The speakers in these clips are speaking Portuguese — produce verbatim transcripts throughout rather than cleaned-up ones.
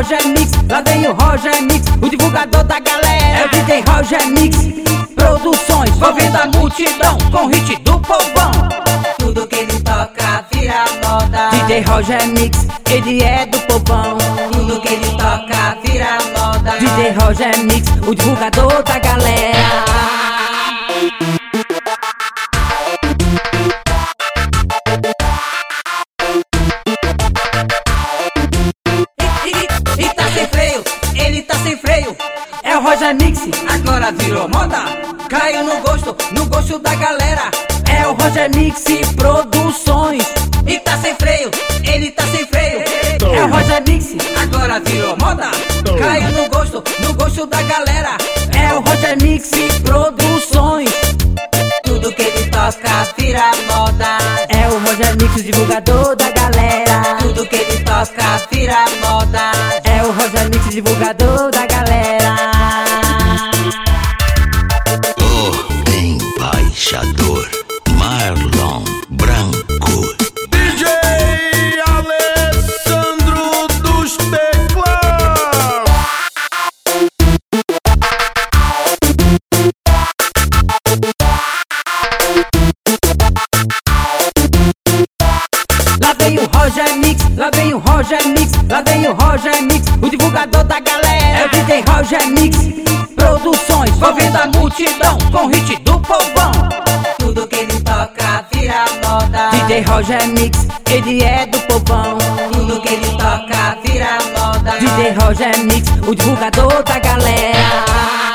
Roger Mix, lá vem o Roger Mix, o divulgador da galera. É o D J Roger Mix Produções, movendo a multidão com o hit do povão. Tudo que ele toca vira moda. D J Roger Mix, ele é do povão. Tudo que ele toca vira moda. D J Roger Mix, o divulgador da galera. E tá sem freio, ele tá sem freio. É o Roger Mix, Agora virou moda. Caiu no gosto, no gosto da galera. é o Roger Mix Produções. E tá sem freio, ele tá sem freio. É o Roger Mix, Agora virou moda. Caiu no gosto, no gosto da galera. é o Roger Mix Produções. Tudo que ele toca vira moda. É o Roger Mix, o divulgador da galera. Tudo que ele toca vira moda. É o Roger Mix, divulgador da galera. O embaixador Marlon Branco. D J Alessandro dos Teclados. Lá vem o Roger Mix, lá vem o Roger Mix, lá vem o Roger Mix, o divulgador da galera. É o D J Roger Mix Produções, movendo a multidão com o hit do povão. Tudo que ele toca vira moda. D J Roger Mix, ele é do povão. Tudo que ele toca vira moda. D J Roger Mix, o divulgador da galera.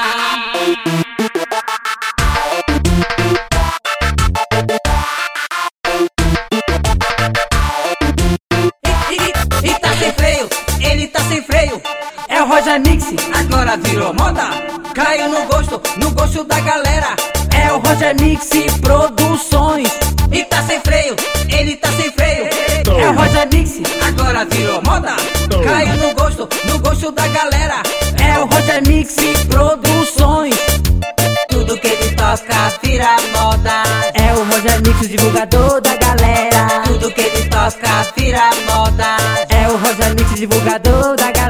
E, e, e tá sem freio, ele tá sem freio. É o Roger Mix, Agora virou moda. Caiu no gosto, no gosto da galera. é o Roger Mix Produções. E tá sem freio, ele tá sem freio. É o Roger Mix, Agora virou moda. Caiu no gosto, no gosto da galera. é o Roger Mix Produções. Tudo que ele toca vira moda. É o Roger Mix, o divulgador da galera. Tudo que ele toca vira moda. É o Roger Mix, divulgador da galera.